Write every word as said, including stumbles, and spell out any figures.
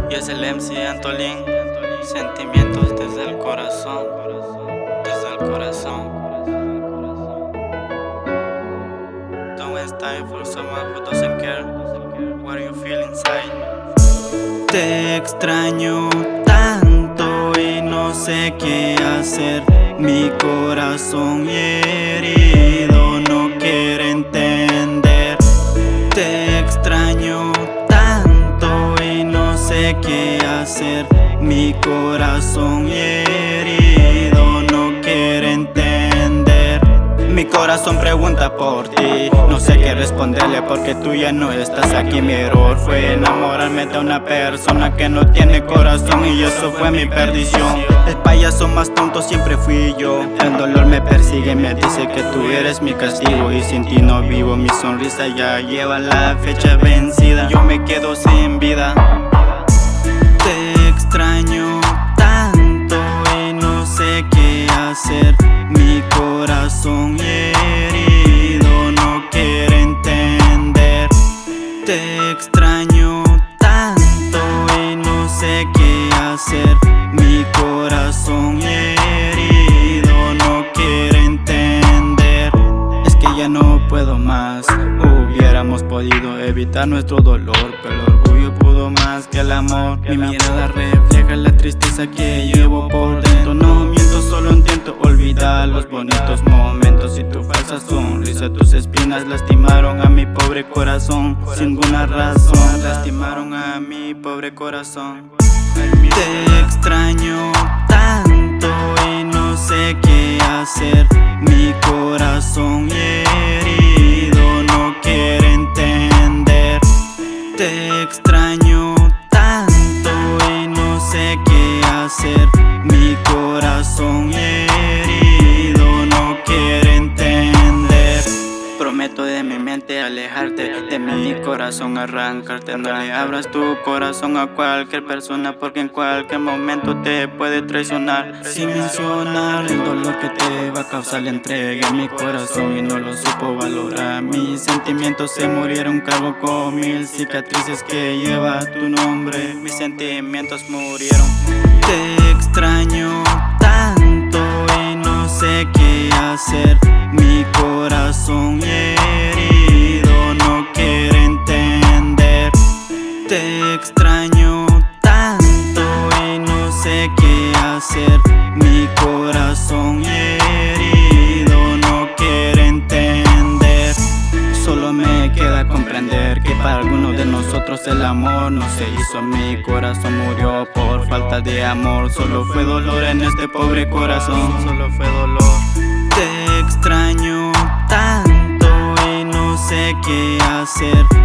Y es el M C Antolín, sentimientos desde el corazón, desde el corazón. Don't waste time for someone who doesn't care what you feel inside. Te extraño tanto y no sé qué hacer. Mi corazón herido no quiere entender. Te extraño tanto y no sé qué hacer. Mi corazón herido no quiere entender. Mi corazón pregunta por ti, no sé qué responderle porque tú ya no estás aquí. Mi error fue enamorarme de una persona que no tiene corazón y eso fue mi perdición. El payaso más tonto siempre fui yo. El dolor me persigue, me dice que tú eres mi castigo y sin ti no vivo. Mi sonrisa ya lleva la fecha vencida, yo me quedo sin vida. Te extraño tanto y no sé qué hacer. Mi corazón herido no quiere entender. Te extraño tanto y no sé qué hacer. Mi corazón herido no quiere entender. Es que ya no puedo más. Hubiéramos podido evitar nuestro dolor, pero el orgullo pudo más que el amor. Mi mirada refleja la tristeza que llevo por dentro. No miento, solo intento olvidar los bonitos momentos. Y tu falsa sonrisa, tus espinas lastimaron a mi pobre corazón. Sin ninguna razón, lastimaron a mi pobre corazón. Te extraño tanto y no sé qué hacer. Mi corazón herido no quiere entender. Te extraño tanto y no sé qué hacer. Mi corazón herido no quiere entender. Prometo de mi mente alejarte, de mi corazón arrancarte. No le abras tu corazón a cualquier persona porque en cualquier momento te puede traicionar. Sin mencionar el dolor que te va a causar la entrega a mi corazón y no lo supo valorar. Mis sentimientos se murieron, cargo con mil cicatrices que lleva tu nombre. Mis sentimientos murieron. Te extraño tanto y no sé qué hacer. Mi corazón herido no quiere entender. Te extraño tanto y no sé qué hacer. Mi corazón herido no quiere entender. Solo me queda comprender que para algunos de nosotros el amor no se hizo. Mi corazón murió por falta de amor. Solo fue dolor en este pobre corazón. Solo fue dolor. Te extraño tanto y no sé qué hacer.